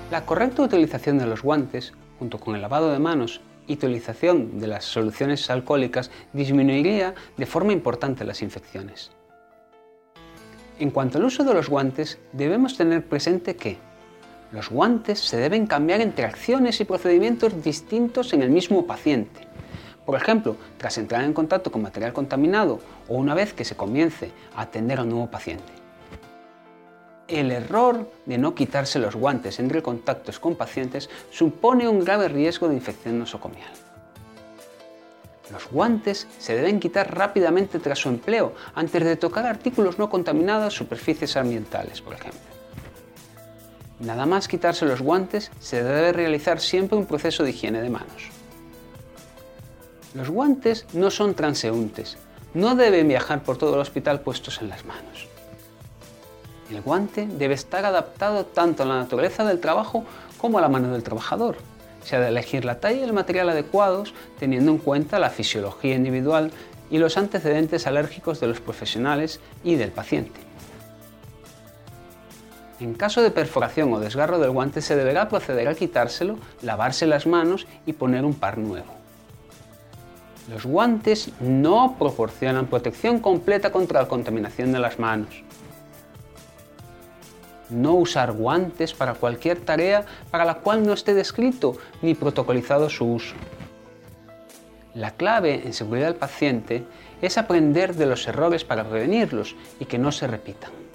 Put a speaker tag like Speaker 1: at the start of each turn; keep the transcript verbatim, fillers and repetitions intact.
Speaker 1: La correcta utilización de los guantes, junto con el lavado de manos y utilización de las soluciones alcohólicas, disminuiría de forma importante las infecciones. En cuanto al uso de los guantes, debemos tener presente que los guantes se deben cambiar entre acciones y procedimientos distintos en el mismo paciente. Por ejemplo, tras entrar en contacto con material contaminado o una vez que se comience a atender a un nuevo paciente. El error de no quitarse los guantes entre contactos con pacientes supone un grave riesgo de infección nosocomial. Los guantes se deben quitar rápidamente tras su empleo, antes de tocar artículos no contaminados o superficies ambientales, por ejemplo. Nada más quitarse los guantes, se debe realizar siempre un proceso de higiene de manos. Los guantes no son transeúntes, no deben viajar por todo el hospital puestos en las manos. El guante debe estar adaptado tanto a la naturaleza del trabajo como a la mano del trabajador. Se ha de elegir la talla y el material adecuados teniendo en cuenta la fisiología individual y los antecedentes alérgicos de los profesionales y del paciente. En caso de perforación o desgarro del guante se deberá proceder a quitárselo, lavarse las manos y poner un par nuevo. Los guantes no proporcionan protección completa contra la contaminación de las manos. No usar guantes para cualquier tarea para la cual no esté descrito ni protocolizado su uso. La clave en seguridad del paciente es aprender de los errores para prevenirlos y que no se repitan.